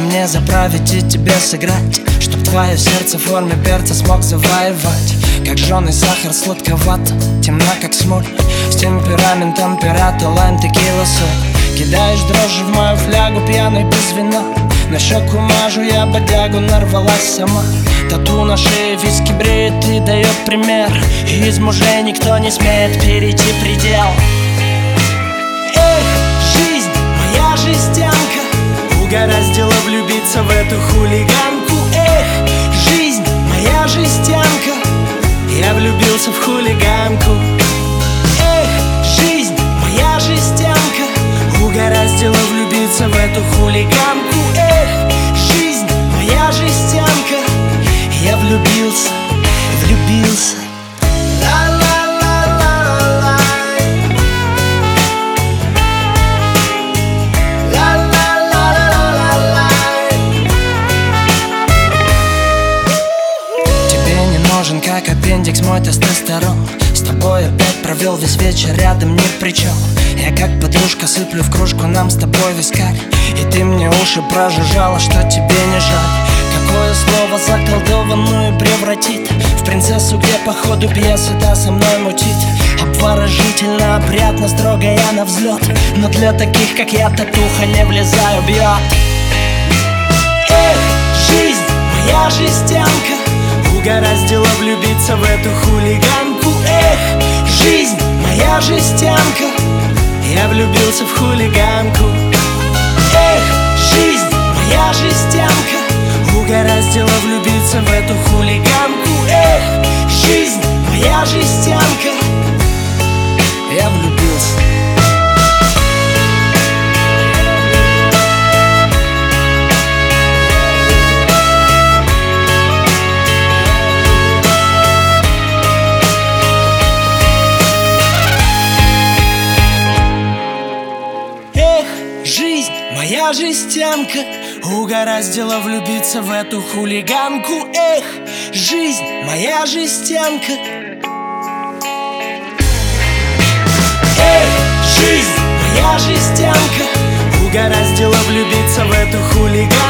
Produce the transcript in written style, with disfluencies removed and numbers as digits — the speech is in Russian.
мне заправить и тебе сыграть, чтоб твое сердце в форме перца смог завоевать. Как жженый сахар, сладковато, темна как смоль, с темпераментом пирата, лайм, текила, соль. Кидаешь дрожжи в мою флягу, пьяный без вина. На щеку мажу я бодягу, нарвалась сама. Тату на шее, виски бреет и дает пример. И из мужей никто не смеет перейти предел. Эх, жизнь, моя жестянка, угораздило влюбиться в эту хулиганку. Эх, жизнь, моя жестянка, я влюбился в хулиганку. Эх, жизнь, моя жестянка, угораздило влюбиться в эту хулиганку. Эх, жизнь, моя жестянка, я влюбился, влюбился. Как аппендикс мой тестостерон, с тобой опять провел весь вечер, рядом ни при чем. Я как подружка сыплю в кружку нам с тобой вискарь, и ты мне уши прожужжала, что тебе не жаль. Какое слово заколдованную превратит в принцессу, где по ходу пьесы та со мной мутит. Обворожительно, опрятно, строго я на взлет, но для таких, как я, татуха не влезаю, бьет. Эх, жизнь, моя жестянка, угораздило влюбиться в эту хулиганку. Эх, жизнь, моя жестянка, я влюбился в хулиганку. Эх, жизнь, моя жестянка, угораздило влюбиться в эту хулиганку. Эх, жизнь, моя жестянка, я влюбился. Жизнь, моя жестянка, угораздило влюбиться в эту хулиганку. Эх, жизнь, моя жестянка. Эх, жизнь, моя жестянка, угораздило влюбиться в эту хулиганку.